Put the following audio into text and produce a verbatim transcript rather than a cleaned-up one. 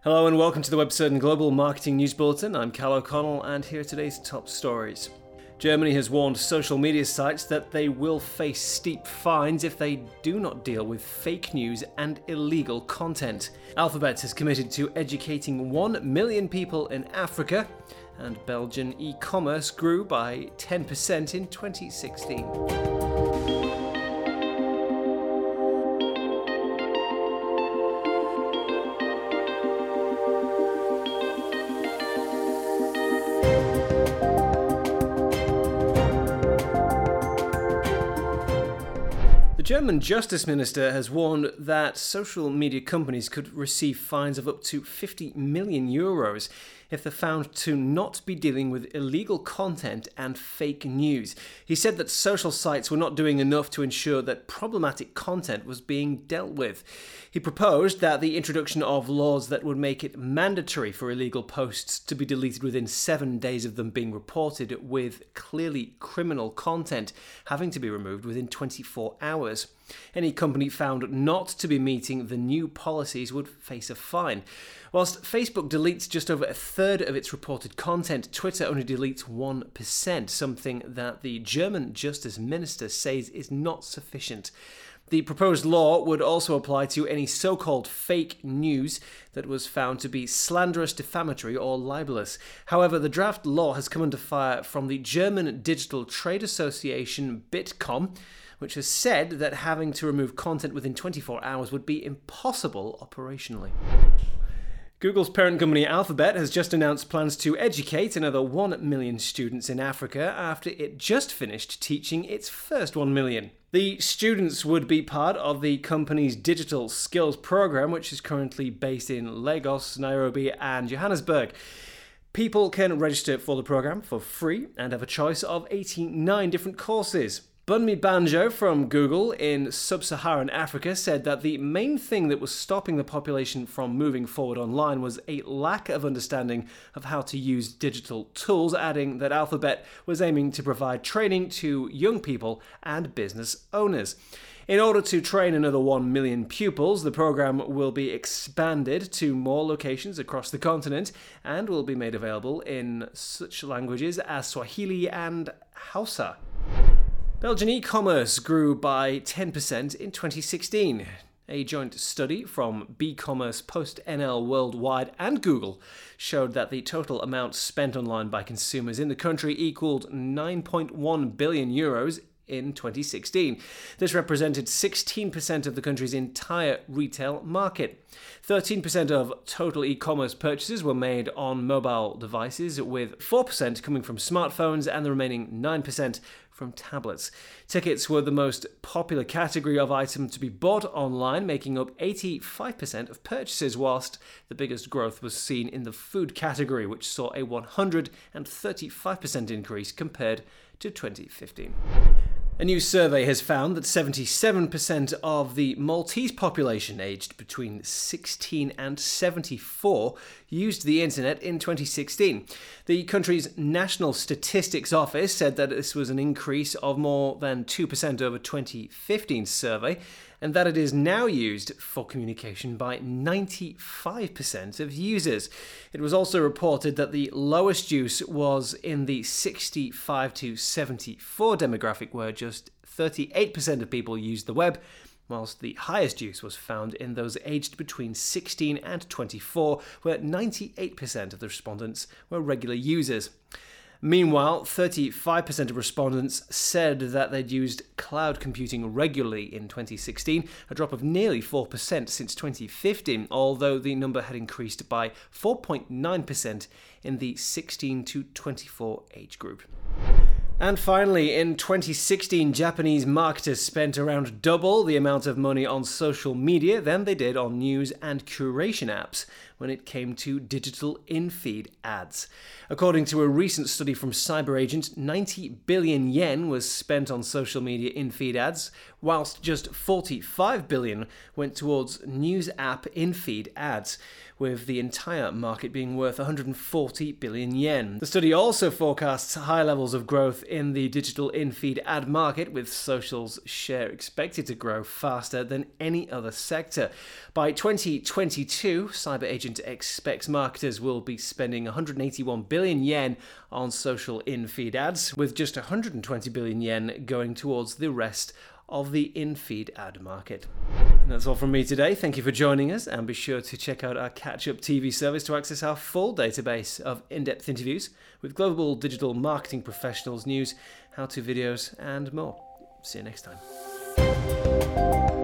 Hello and welcome to the Webcertain Global Marketing News Bulletin. I'm Cal O'Connell and here are today's top stories. Germany has warned social media sites that they will face steep fines if they do not deal with fake news and illegal content. Alphabet has committed to educating one million people in Africa, and Belgian e-commerce grew by ten percent in twenty sixteen. The German Justice Minister has warned that social media companies could receive fines of up to fifty million euros if they're found to not be dealing with illegal content and fake news. He said that social sites were not doing enough to ensure that problematic content was being dealt with. He proposed that the introduction of laws that would make it mandatory for illegal posts to be deleted within seven days of them being reported, with clearly criminal content having to be removed within twenty-four hours. Any company found not to be meeting the new policies would face a fine. Whilst Facebook deletes just over a third of its reported content, Twitter only deletes one percent, something that the German Justice Minister says is not sufficient. The proposed law would also apply to any so-called fake news that was found to be slanderous, defamatory or libelous. However, the draft law has come under fire from the German digital trade association Bitkom, which has said that having to remove content within twenty-four hours would be impossible operationally. Google's parent company Alphabet has just announced plans to educate another one million students in Africa after it just finished teaching its first one million. The students would be part of the company's digital skills program, which is currently based in Lagos, Nairobi and Johannesburg. People can register for the program for free and have a choice of eighty-nine different courses. Bunmi Banjo from Google in sub-Saharan Africa said that the main thing that was stopping the population from moving forward online was a lack of understanding of how to use digital tools, adding that Alphabet was aiming to provide training to young people and business owners. In order to train another one million pupils, the program will be expanded to more locations across the continent and will be made available in such languages as Swahili and Hausa. Belgian e-commerce grew by ten percent in twenty sixteen. A joint study from B-Commerce, PostNL Worldwide and Google showed that the total amount spent online by consumers in the country equaled nine point one billion euros in twenty sixteen. This represented sixteen percent of the country's entire retail market. thirteen percent of total e-commerce purchases were made on mobile devices, with four percent coming from smartphones and the remaining nine percent from tablets. Tickets were the most popular category of item to be bought online, making up eighty-five percent of purchases, whilst the biggest growth was seen in the food category, which saw a one hundred thirty-five percent increase compared to twenty fifteen. A new survey has found that seventy-seven percent of the Maltese population aged between sixteen and seventy-four used the internet in twenty sixteen. The country's National Statistics Office said that this was an increase of more than two percent over twenty fifteen's survey, and that it is now used for communication by ninety-five percent of users. It was also reported that the lowest use was in the sixty-five to seventy-four demographic, where just thirty-eight percent of people used the web, whilst the highest use was found in those aged between sixteen and twenty-four, where ninety-eight percent of the respondents were regular users. Meanwhile, thirty-five percent of respondents said that they'd used cloud computing regularly in twenty sixteen, a drop of nearly four percent since twenty fifteen, although the number had increased by four point nine percent in the sixteen to twenty-four age group. And finally, in twenty sixteen, Japanese marketers spent around double the amount of money on social media than they did on news and curation apps when it came to digital in-feed ads. According to a recent study from CyberAgent, ninety billion yen was spent on social media in-feed ads, whilst just forty-five billion dollars went towards news app in-feed ads, with the entire market being worth one hundred forty billion yen. The study also forecasts high levels of growth in the digital in-feed ad market, with social's share expected to grow faster than any other sector. By twenty twenty-two, CyberAgent expects marketers will be spending one hundred eighty-one billion yen on social in-feed ads, with just one hundred twenty billion yen going towards the rest of the in-feed ad market. And that's all from me today. Thank you for joining us, and be sure to check out our Catch-Up T V service to access our full database of in-depth interviews with global digital marketing professionals, news, how-to videos, and more. See you next time.